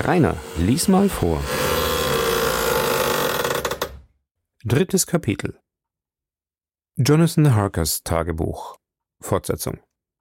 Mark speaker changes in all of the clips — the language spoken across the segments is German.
Speaker 1: Rainer, lies mal vor. 3. Kapitel. Jonathan Harkers Tagebuch. Fortsetzung.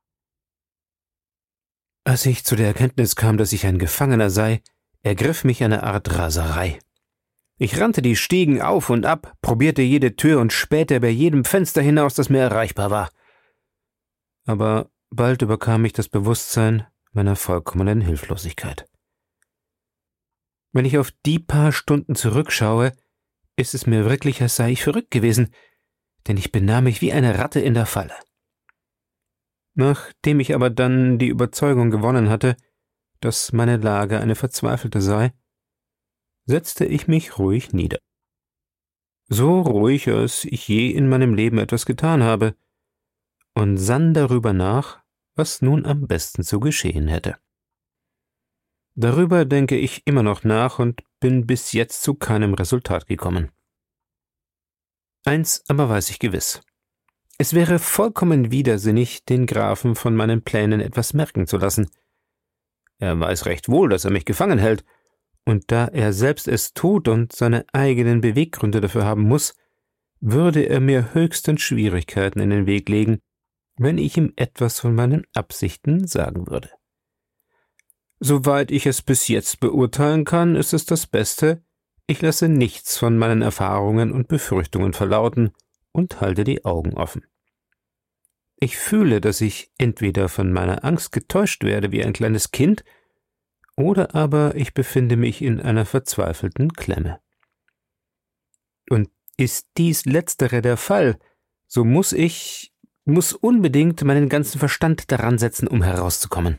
Speaker 1: Als ich zu der Erkenntnis kam, dass ich ein Gefangener sei, ergriff mich eine Art Raserei. Ich rannte die Stiegen auf und ab, probierte jede Tür und spähte bei jedem Fenster hinaus, das mir erreichbar war. Aber bald überkam mich das Bewusstsein meiner vollkommenen Hilflosigkeit. Wenn ich auf die paar Stunden zurückschaue, ist es mir wirklich, als sei ich verrückt gewesen, denn ich benahm mich wie eine Ratte in der Falle. Nachdem ich aber dann die Überzeugung gewonnen hatte, dass meine Lage eine verzweifelte sei, setzte ich mich ruhig nieder. So ruhig, als ich je in meinem Leben etwas getan habe, und sann darüber nach, was nun am besten zu geschehen hätte. Darüber denke ich immer noch nach und bin bis jetzt zu keinem Resultat gekommen. Eins aber weiß ich gewiss. Es wäre vollkommen widersinnig, den Grafen von meinen Plänen etwas merken zu lassen. Er weiß recht wohl, dass er mich gefangen hält, und da er selbst es tut und seine eigenen Beweggründe dafür haben muss, würde er mir höchstens Schwierigkeiten in den Weg legen, wenn ich ihm etwas von meinen Absichten sagen würde. Soweit ich es bis jetzt beurteilen kann, ist es das Beste, ich lasse nichts von meinen Erfahrungen und Befürchtungen verlauten und halte die Augen offen. Ich fühle, dass ich entweder von meiner Angst getäuscht werde wie ein kleines Kind, oder aber ich befinde mich in einer verzweifelten Klemme. Und ist dies Letztere der Fall, so muss unbedingt meinen ganzen Verstand daran setzen, um herauszukommen.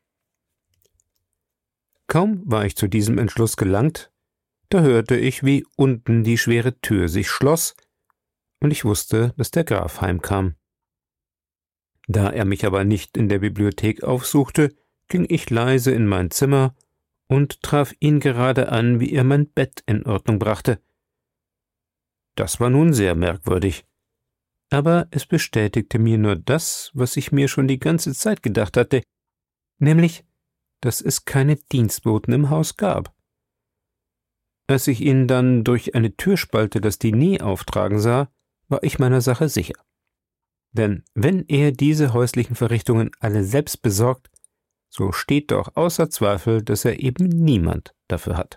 Speaker 1: Kaum war ich zu diesem Entschluss gelangt, da hörte ich, wie unten die schwere Tür sich schloss, und ich wusste, dass der Graf heimkam. Da er mich aber nicht in der Bibliothek aufsuchte, ging ich leise in mein Zimmer und traf ihn gerade an, wie er mein Bett in Ordnung brachte. Das war nun sehr merkwürdig, aber es bestätigte mir nur das, was ich mir schon die ganze Zeit gedacht hatte, nämlich, dass es keine Dienstboten im Haus gab. Als ich ihn dann durch eine Türspalte das Diner auftragen sah, war ich meiner Sache sicher. Denn wenn er diese häuslichen Verrichtungen alle selbst besorgt, so steht doch außer Zweifel, dass er eben niemand dafür hat.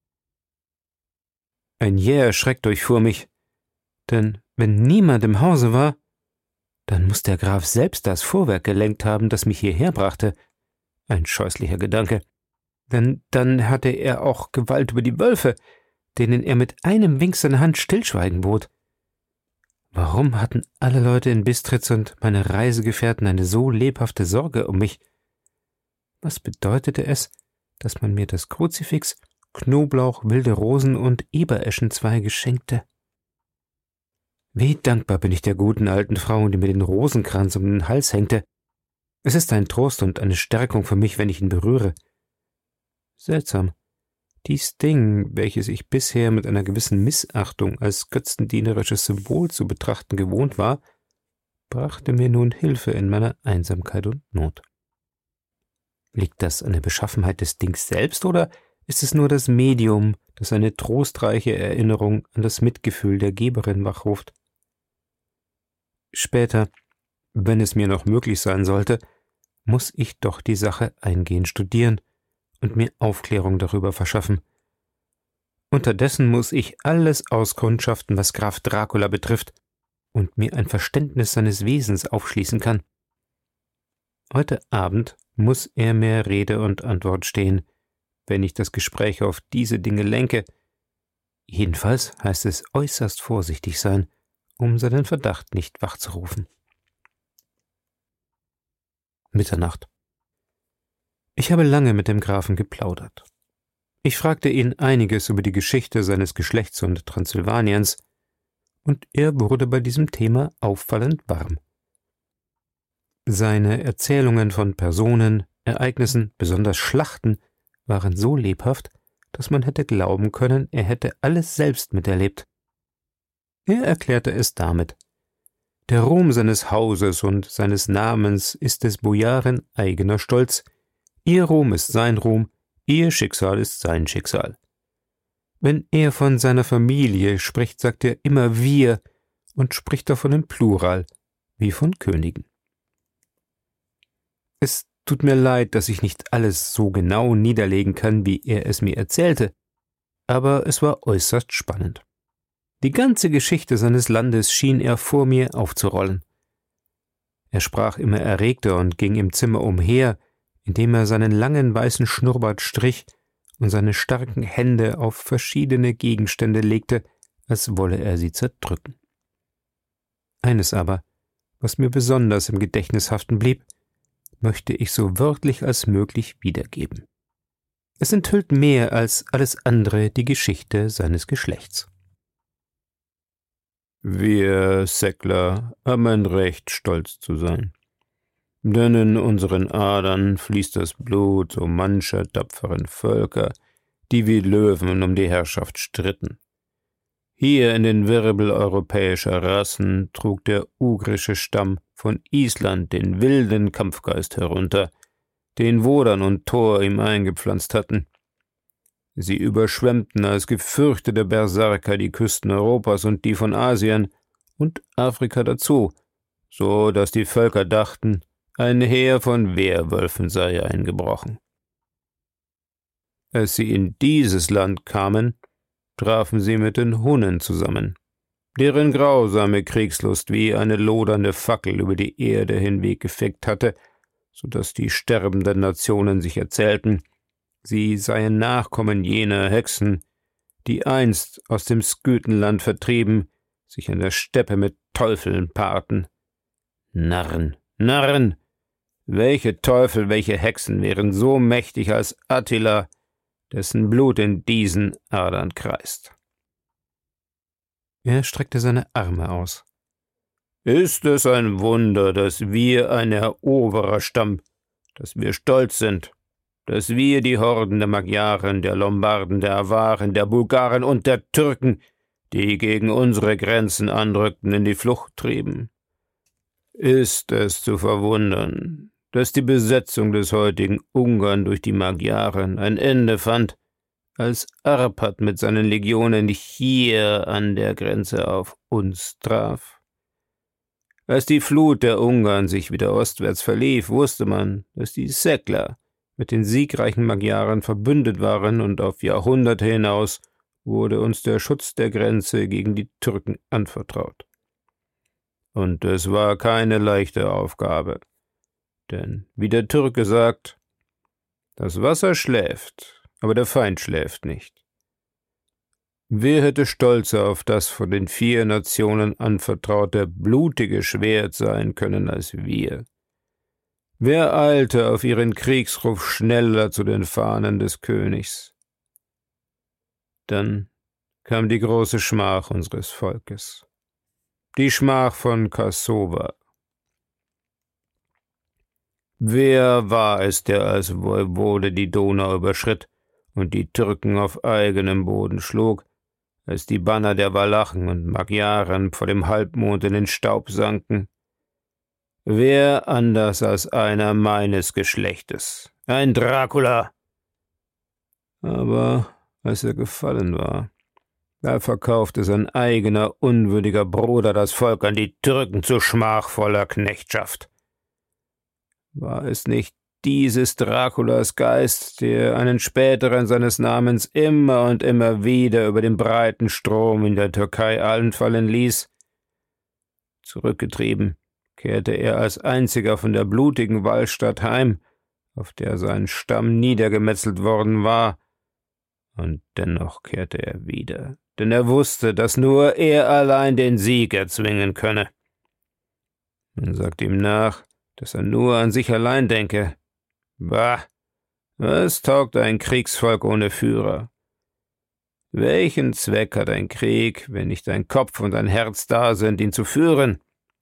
Speaker 1: Ein jäher Schreck durchfuhr mich, denn wenn niemand im Hause war, dann muß der Graf selbst das Fuhrwerk gelenkt haben, das mich hierher brachte. Ein scheußlicher Gedanke, denn dann hatte er auch Gewalt über die Wölfe, denen er mit einem Wink seiner Hand Stillschweigen bot. Warum hatten alle Leute in Bistritz und meine Reisegefährten eine so lebhafte Sorge um mich? Was bedeutete es, dass man mir das Kruzifix, Knoblauch, wilde Rosen und Ebereschenzweige schenkte? Wie dankbar bin ich der guten alten Frau, die mir den Rosenkranz um den Hals hängte. Es ist ein Trost und eine Stärkung für mich, wenn ich ihn berühre. Seltsam. Dies Ding, welches ich bisher mit einer gewissen Missachtung als götzendienerisches Symbol zu betrachten gewohnt war, brachte mir nun Hilfe in meiner Einsamkeit und Not. Liegt das an der Beschaffenheit des Dings selbst, oder ist es nur das Medium, das eine trostreiche Erinnerung an das Mitgefühl der Geberin wachruft? Später, wenn es mir noch möglich sein sollte, muss ich doch die Sache eingehend studieren und mir Aufklärung darüber verschaffen. Unterdessen muss ich alles auskundschaften, was Graf Dracula betrifft, und mir ein Verständnis seines Wesens aufschließen kann. Heute Abend muss er mir Rede und Antwort stehen, wenn ich das Gespräch auf diese Dinge lenke. Jedenfalls heißt es äußerst vorsichtig sein, um seinen Verdacht nicht wachzurufen. Mitternacht. Ich habe lange mit dem Grafen geplaudert. Ich fragte ihn einiges über die Geschichte seines Geschlechts und Transsilvaniens, und er wurde bei diesem Thema auffallend warm. Seine Erzählungen von Personen, Ereignissen, besonders Schlachten, waren so lebhaft, dass man hätte glauben können, er hätte alles selbst miterlebt. Er erklärte es damit: Der Ruhm seines Hauses und seines Namens ist des Bojaren eigener Stolz. Ihr Ruhm ist sein Ruhm, Ihr Schicksal ist sein Schicksal. Wenn er von seiner Familie spricht, sagt er immer wir und spricht davon im Plural, wie von Königen. Es tut mir leid, dass ich nicht alles so genau niederlegen kann, wie er es mir erzählte, aber es war äußerst spannend. Die ganze Geschichte seines Landes schien er vor mir aufzurollen. Er sprach immer erregter und ging im Zimmer umher, indem er seinen langen weißen Schnurrbart strich und seine starken Hände auf verschiedene Gegenstände legte, als wolle er sie zerdrücken. Eines aber, was mir besonders im Gedächtnis haften blieb, möchte ich so wörtlich als möglich wiedergeben. Es enthüllt mehr als alles andere die Geschichte seines Geschlechts. Wir Säckler haben ein Recht, stolz zu sein. Denn in unseren Adern fließt das Blut so mancher tapferen Völker, die wie Löwen um die Herrschaft stritten. Hier in den Wirbel europäischer Rassen trug der ugrische Stamm von Island den wilden Kampfgeist herunter, den Wodan und Thor ihm eingepflanzt hatten. Sie überschwemmten als gefürchtete Berserker die Küsten Europas und die von Asien und Afrika dazu, so dass die Völker dachten, ein Heer von Werwölfen sei eingebrochen. Als sie in dieses Land kamen, trafen sie mit den Hunnen zusammen, deren grausame Kriegslust wie eine lodernde Fackel über die Erde hinweg gefegt hatte, so dass die sterbenden Nationen sich erzählten, sie seien Nachkommen jener Hexen, die einst aus dem Skythenland vertrieben, sich in der Steppe mit Teufeln paarten. Narren, Narren! Welche Teufel, welche Hexen wären so mächtig als Attila, dessen Blut in diesen Adern kreist? Er streckte seine Arme aus. Ist es ein Wunder, dass wir ein Erobererstamm, dass wir stolz sind, dass wir die Horden der Magyaren, der Lombarden, der Awaren, der Bulgaren und der Türken, die gegen unsere Grenzen anrückten, in die Flucht trieben? Ist es zu verwundern, dass die Besetzung des heutigen Ungarn durch die Magyaren ein Ende fand, als Arpad mit seinen Legionen hier an der Grenze auf uns traf? Als die Flut der Ungarn sich wieder ostwärts verlief, wusste man, dass die Säckler mit den siegreichen Magyaren verbündet waren, und auf Jahrhunderte hinaus wurde uns der Schutz der Grenze gegen die Türken anvertraut. Und es war keine leichte Aufgabe, denn, wie der Türke sagt, das Wasser schläft, aber der Feind schläft nicht. Wer hätte stolzer auf das von den 4 Nationen anvertraute blutige Schwert sein können als wir? Wer eilte auf ihren Kriegsruf schneller zu den Fahnen des Königs? Dann kam die große Schmach unseres Volkes, die Schmach von Kassova. Wer war es, der als Woivode die Donau überschritt und die Türken auf eigenem Boden schlug, als die Banner der Walachen und Magyaren vor dem Halbmond in den Staub sanken? Wer anders als einer meines Geschlechtes? Ein Dracula! Aber als er gefallen war, da verkaufte sein eigener unwürdiger Bruder das Volk an die Türken zu schmachvoller Knechtschaft. War es nicht dieses Draculas Geist, der einen späteren seines Namens immer und immer wieder über den breiten Strom in der Türkei anfallen ließ? Zurückgetrieben kehrte er als einziger von der blutigen Walstatt heim, auf der sein Stamm niedergemetzelt worden war, und dennoch kehrte er wieder, denn er wusste, dass nur er allein den Sieg erzwingen könne. Man sagt ihm nach, dass er nur an sich allein denke. Bah, was taugt ein Kriegsvolk ohne Führer? Welchen Zweck hat ein Krieg, wenn nicht ein Kopf und ein Herz da sind, ihn zu führen?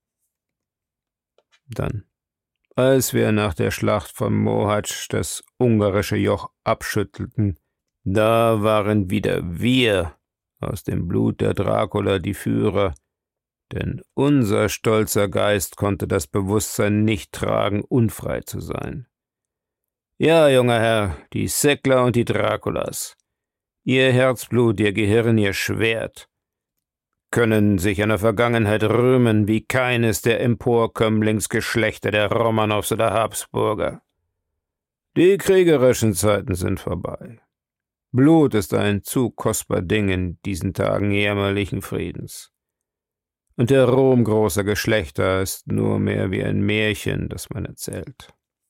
Speaker 1: Dann, als wir nach der Schlacht von Mohacs das ungarische Joch abschüttelten, da waren wieder wir aus dem Blut der Dracula die Führer, denn unser stolzer Geist konnte das Bewusstsein nicht tragen, unfrei zu sein. Ja, junger Herr, die Säckler und die Draculas. Ihr Herzblut, ihr Gehirn, ihr Schwert können sich einer Vergangenheit rühmen wie keines der Emporkömmlingsgeschlechter der Romanows oder Habsburger. Die kriegerischen Zeiten sind vorbei. Blut ist ein zu kostbar Ding in diesen Tagen jämmerlichen Friedens. Und der Ruhm großer Geschlechter ist nur mehr wie ein Märchen, das man erzählt.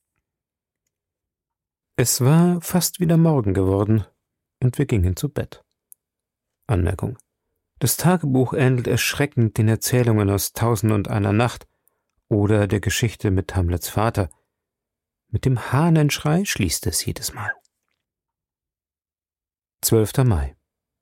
Speaker 1: Es war fast wieder Morgen geworden, und wir gingen zu Bett. Anmerkung: Das Tagebuch ähnelt erschreckend den Erzählungen aus Tausendundeiner Nacht oder der Geschichte mit Hamlets Vater. Mit dem Hahnenschrei schließt es jedes Mal. 12. Mai.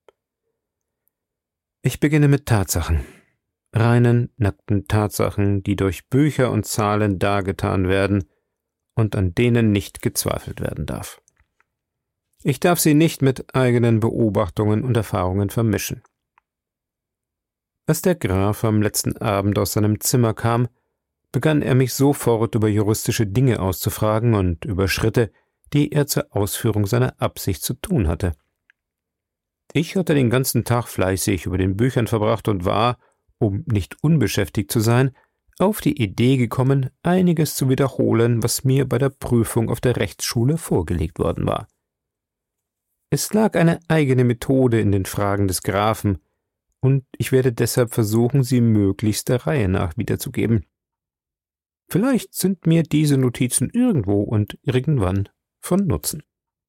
Speaker 1: Ich beginne mit Tatsachen. Reinen, nackten Tatsachen, die durch Bücher und Zahlen dargetan werden und an denen nicht gezweifelt werden darf. Ich darf sie nicht mit eigenen Beobachtungen und Erfahrungen vermischen. Als der Graf am letzten Abend aus seinem Zimmer kam, begann er mich sofort über juristische Dinge auszufragen und über Schritte, die er zur Ausführung seiner Absicht zu tun hatte. Ich hatte den ganzen Tag fleißig über den Büchern verbracht und war, um nicht unbeschäftigt zu sein, auf die Idee gekommen, einiges zu wiederholen, was mir bei der Prüfung auf der Rechtsschule vorgelegt worden war. Es lag eine eigene Methode in den Fragen des Grafen, und ich werde deshalb versuchen, sie möglichst der Reihe nach wiederzugeben. Vielleicht sind mir diese Notizen irgendwo und irgendwann von Nutzen.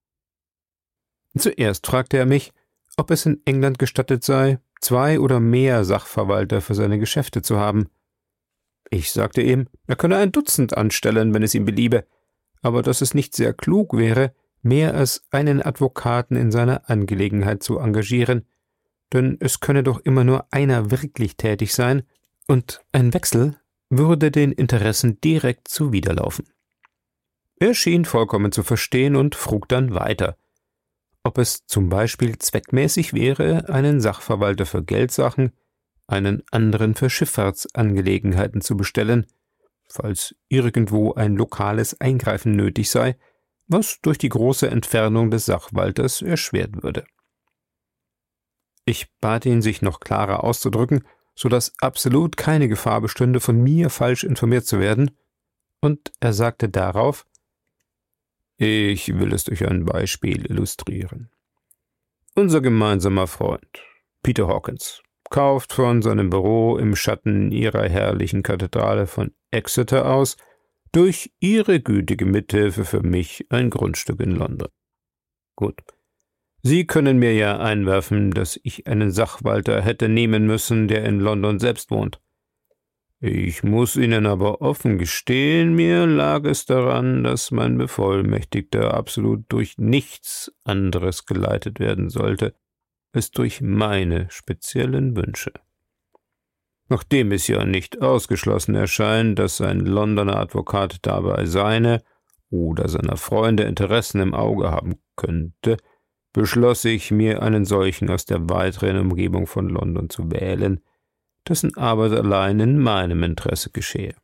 Speaker 1: Zuerst fragte er mich, ob es in England gestattet sei, 2 oder mehr Sachverwalter für seine Geschäfte zu haben. Ich sagte ihm, er könne 1 Dutzend anstellen, wenn es ihm beliebe, aber dass es nicht sehr klug wäre, mehr als einen Advokaten in seiner Angelegenheit zu engagieren, denn es könne doch immer nur einer wirklich tätig sein, und ein Wechsel würde den Interessen direkt zuwiderlaufen. Er schien vollkommen zu verstehen und frug dann weiter, ob es zum Beispiel zweckmäßig wäre, einen Sachverwalter für Geldsachen, einen anderen für Schifffahrtsangelegenheiten zu bestellen, falls irgendwo ein lokales Eingreifen nötig sei, was durch die große Entfernung des Sachwalters erschwert würde. Ich bat ihn, sich noch klarer auszudrücken, so dass absolut keine Gefahr bestünde, von mir falsch informiert zu werden, und er sagte darauf: Ich will es durch ein Beispiel illustrieren. Unser gemeinsamer Freund, Peter Hawkins, kauft von seinem Büro im Schatten ihrer herrlichen Kathedrale von Exeter aus durch ihre gütige Mithilfe für mich ein Grundstück in London. Gut. Sie können mir ja einwerfen, dass ich einen Sachwalter hätte nehmen müssen, der in London selbst wohnt. Ich muss Ihnen aber offen gestehen, mir lag es daran, dass mein Bevollmächtigter absolut durch nichts anderes geleitet werden sollte, als durch meine speziellen Wünsche. Nachdem es ja nicht ausgeschlossen erscheint, dass ein Londoner Advokat dabei seine oder seiner Freunde Interessen im Auge haben könnte, beschloss ich, mir einen solchen aus der weiteren Umgebung von London zu wählen, dessen Arbeit allein in meinem Interesse geschehe.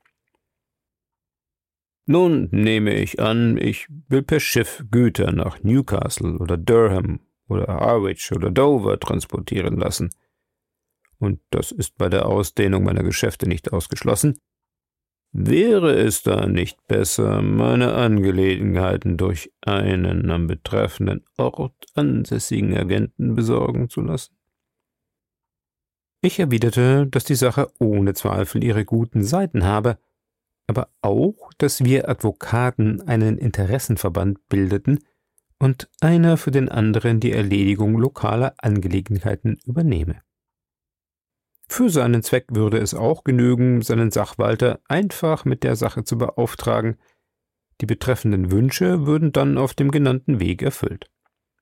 Speaker 1: Nun nehme ich an, ich will per Schiff Güter nach Newcastle oder Durham oder Harwich oder Dover transportieren lassen. Und das ist bei der Ausdehnung meiner Geschäfte nicht ausgeschlossen. Wäre es da nicht besser, meine Angelegenheiten durch einen am betreffenden Ort ansässigen Agenten besorgen zu lassen? Ich erwiderte, dass die Sache ohne Zweifel ihre guten Seiten habe, aber auch, dass wir Advokaten einen Interessenverband bildeten und einer für den anderen die Erledigung lokaler Angelegenheiten übernehme. Für seinen Zweck würde es auch genügen, seinen Sachwalter einfach mit der Sache zu beauftragen. Die betreffenden Wünsche würden dann auf dem genannten Weg erfüllt.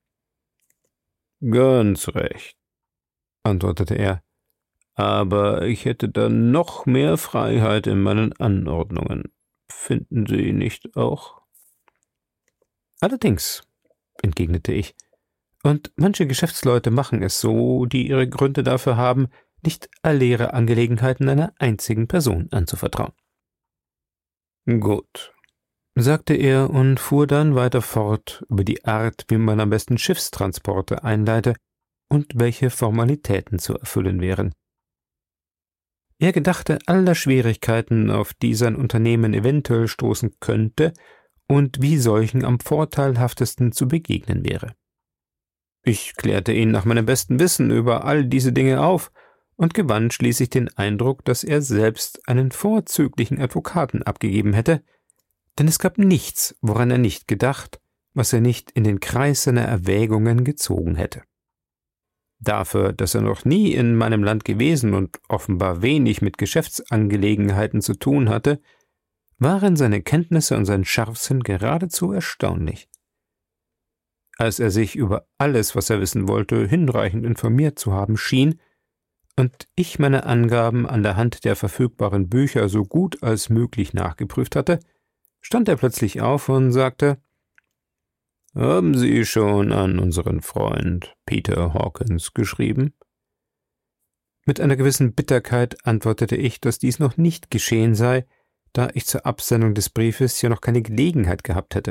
Speaker 1: »Ganz recht«, antwortete er, »aber ich hätte dann noch mehr Freiheit in meinen Anordnungen. Finden Sie nicht auch?« »Allerdings«, entgegnete ich, »und manche Geschäftsleute machen es so, die ihre Gründe dafür haben, nicht alle ihre Angelegenheiten einer einzigen Person anzuvertrauen.« »Gut. sagte er und fuhr dann weiter fort über die Art, wie man am besten Schiffstransporte einleite und welche Formalitäten zu erfüllen wären. Er gedachte aller Schwierigkeiten, auf die sein Unternehmen eventuell stoßen könnte und wie solchen am vorteilhaftesten zu begegnen wäre. Ich klärte ihn nach meinem besten Wissen über all diese Dinge auf und gewann schließlich den Eindruck, dass er selbst einen vorzüglichen Advokaten abgegeben hätte, denn es gab nichts, woran er nicht gedacht, was er nicht in den Kreis seiner Erwägungen gezogen hätte. Dafür, dass er noch nie in meinem Land gewesen und offenbar wenig mit Geschäftsangelegenheiten zu tun hatte, waren seine Kenntnisse und sein Scharfsinn geradezu erstaunlich. Als er sich über alles, was er wissen wollte, hinreichend informiert zu haben schien, und ich meine Angaben an der Hand der verfügbaren Bücher so gut als möglich nachgeprüft hatte, stand er plötzlich auf und sagte: »Haben Sie schon an unseren Freund Peter Hawkins geschrieben?« Mit einer gewissen Bitterkeit antwortete ich, dass dies noch nicht geschehen sei, da ich zur Absendung des Briefes ja noch keine Gelegenheit gehabt hätte.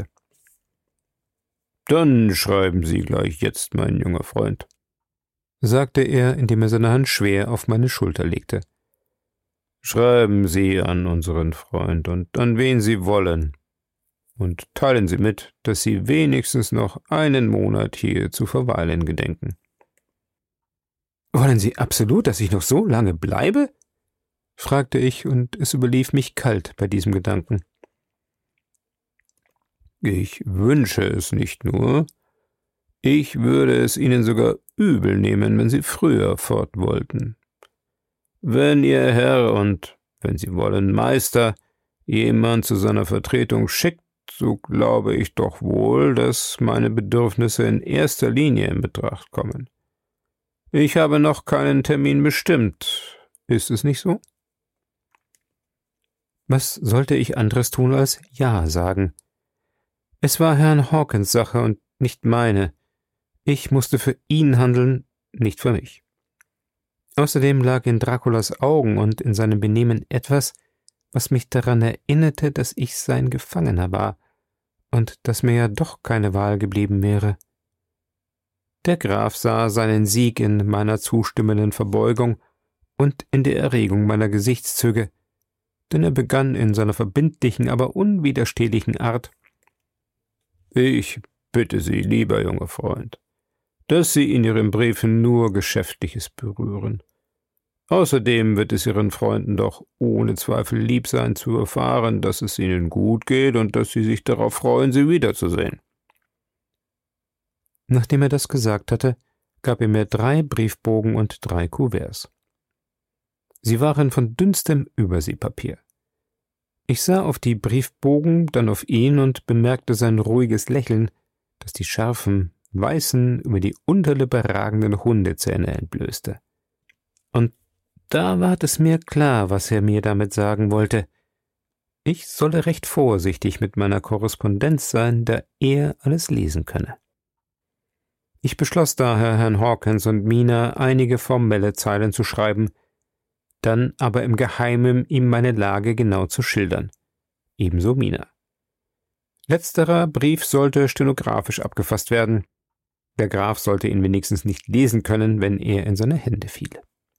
Speaker 1: »Dann schreiben Sie gleich jetzt, mein junger Freund«, sagte er, indem er seine Hand schwer auf meine Schulter legte. »Schreiben Sie an unseren Freund und an wen Sie wollen. Und teilen Sie mit, dass Sie wenigstens noch einen Monat hier zu verweilen gedenken.« »Wollen Sie absolut, dass ich noch so lange bleibe?« fragte ich, und es überlief mich kalt bei diesem Gedanken. »Ich wünsche es nicht nur. Ich würde es Ihnen sogar übel nehmen, wenn Sie früher fort wollten. Wenn Ihr Herr und, wenn Sie wollen, Meister jemand zu seiner Vertretung schickt, so glaube ich doch wohl, dass meine Bedürfnisse in erster Linie in Betracht kommen. Ich habe noch keinen Termin bestimmt. Ist es nicht so?« Was sollte ich anderes tun als Ja sagen? Es war Herrn Hawkins Sache und nicht meine. Ich musste für ihn handeln, nicht für mich. Außerdem lag in Draculas Augen und in seinem Benehmen etwas, was mich daran erinnerte, dass ich sein Gefangener war und dass mir ja doch keine Wahl geblieben wäre. Der Graf sah seinen Sieg in meiner zustimmenden Verbeugung und in der Erregung meiner Gesichtszüge, denn er begann in seiner verbindlichen, aber unwiderstehlichen Art: »Ich bitte Sie, lieber junger Freund, dass Sie in Ihren Briefen nur Geschäftliches berühren. Außerdem wird es Ihren Freunden doch ohne Zweifel lieb sein zu erfahren, dass es Ihnen gut geht und dass Sie sich darauf freuen, Sie wiederzusehen.« Nachdem er das gesagt hatte, gab er mir 3 Briefbogen und 3 Kuverts. Sie waren von dünnstem Überseepapier. Ich sah auf die Briefbogen, dann auf ihn und bemerkte sein ruhiges Lächeln, das die scharfen, weißen, über die Unterlippe ragenden Hundezähne entblößte. Und da ward es mir klar, was er mir damit sagen wollte. Ich solle recht vorsichtig mit meiner Korrespondenz sein, da er alles lesen könne. Ich beschloss daher, Herrn Hawkins und Mina einige formelle Zeilen zu schreiben, dann aber im Geheimen ihm meine Lage genau zu schildern. Ebenso Mina. Letzterer Brief sollte stenografisch abgefasst werden. Der Graf sollte ihn wenigstens nicht lesen können, wenn er in seine Hände fiel.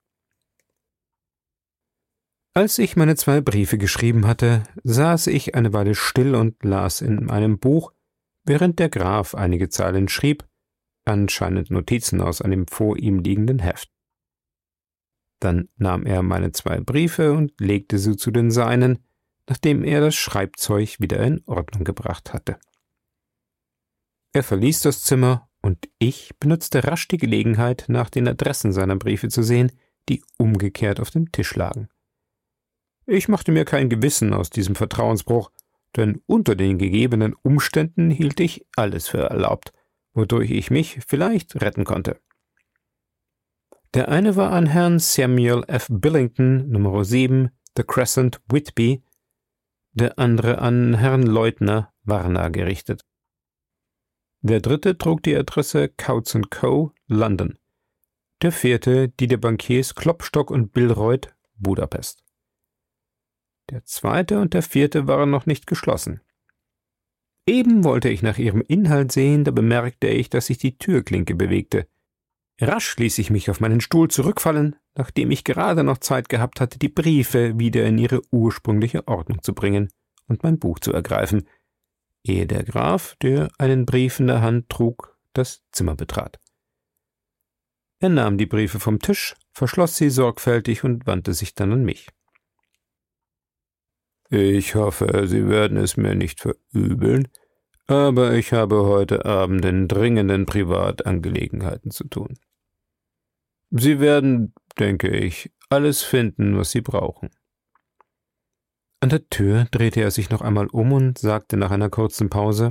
Speaker 1: Als ich meine 2 Briefe geschrieben hatte, saß ich eine Weile still und las in meinem Buch, während der Graf einige Zeilen schrieb, anscheinend Notizen aus einem vor ihm liegenden Heft. Dann nahm er meine 2 Briefe und legte sie zu den seinen, nachdem er das Schreibzeug wieder in Ordnung gebracht hatte. Er verließ das Zimmer, und ich benutzte rasch die Gelegenheit, nach den Adressen seiner Briefe zu sehen, die umgekehrt auf dem Tisch lagen. Ich machte mir kein Gewissen aus diesem Vertrauensbruch, denn unter den gegebenen Umständen hielt ich alles für erlaubt, wodurch ich mich vielleicht retten konnte. Der eine war an Herrn Samuel F. Billington, Nr. 7, The Crescent, Whitby, der andere an Herrn Leutner, Warna, gerichtet. Der dritte trug die Adresse Coutts & Co., London. Der vierte die der Bankiers Klopstock und Billreuth, Budapest. Der zweite und der vierte waren noch nicht geschlossen. Eben wollte ich nach ihrem Inhalt sehen, da bemerkte ich, dass sich die Türklinke bewegte. Rasch ließ ich mich auf meinen Stuhl zurückfallen, nachdem ich gerade noch Zeit gehabt hatte, die Briefe wieder in ihre ursprüngliche Ordnung zu bringen und mein Buch zu ergreifen, ehe der Graf, der einen Brief in der Hand trug, das Zimmer betrat. Er nahm die Briefe vom Tisch, verschloss sie sorgfältig und wandte sich dann an mich. »Ich hoffe, Sie werden es mir nicht verübeln, aber ich habe heute Abend in dringenden Privatangelegenheiten zu tun. Sie werden, denke ich, alles finden, was Sie brauchen.« An der Tür drehte er sich noch einmal um und sagte nach einer kurzen Pause: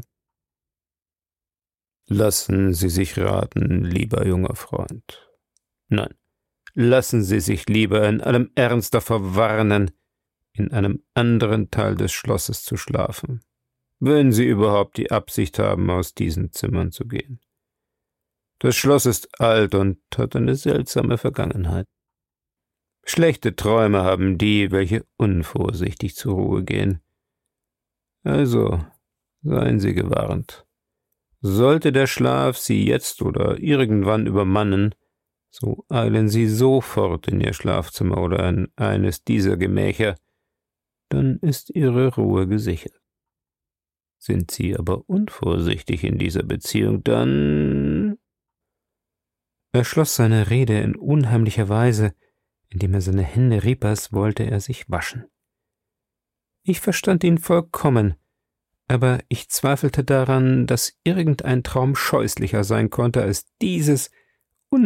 Speaker 1: »Lassen Sie sich raten, lieber junger Freund. Nein, lassen Sie sich lieber in allem Ernst davor warnen, in einem anderen Teil des Schlosses zu schlafen, wenn Sie überhaupt die Absicht haben, aus diesen Zimmern zu gehen. Das Schloss ist alt und hat eine seltsame Vergangenheit. Schlechte Träume haben die, welche unvorsichtig zur Ruhe gehen. Also seien Sie gewarnt. Sollte der Schlaf Sie jetzt oder irgendwann übermannen, so eilen Sie sofort in Ihr Schlafzimmer oder in eines dieser Gemächer, dann ist Ihre Ruhe gesichert. Sind Sie aber unvorsichtig in dieser Beziehung, dann…« Er schloss seine Rede in unheimlicher Weise. Indem er seine Hände rieb, als wollte er sich waschen. Ich verstand ihn vollkommen, aber ich zweifelte daran, dass irgendein Traum scheußlicher sein konnte als dieses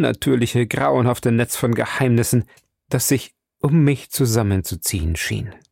Speaker 1: unnatürliche, grauenhafte Netz von Geheimnissen, das sich um mich zusammenzuziehen schien.